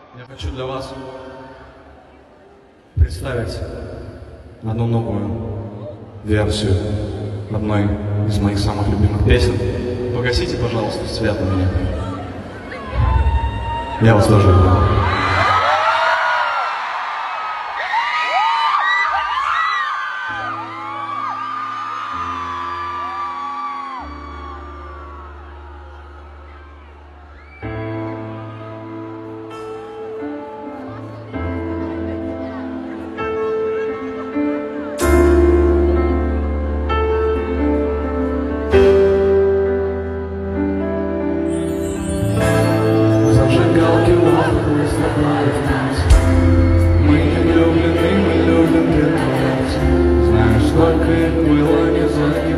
Я хочу для вас представить одну новую версию одной из моих самых любимых песен. Погасите, пожалуйста, свет на меня. Я вас тоже люблю. Мы влюблены, мы любим прекрасно. Знаешь, сколько их было не за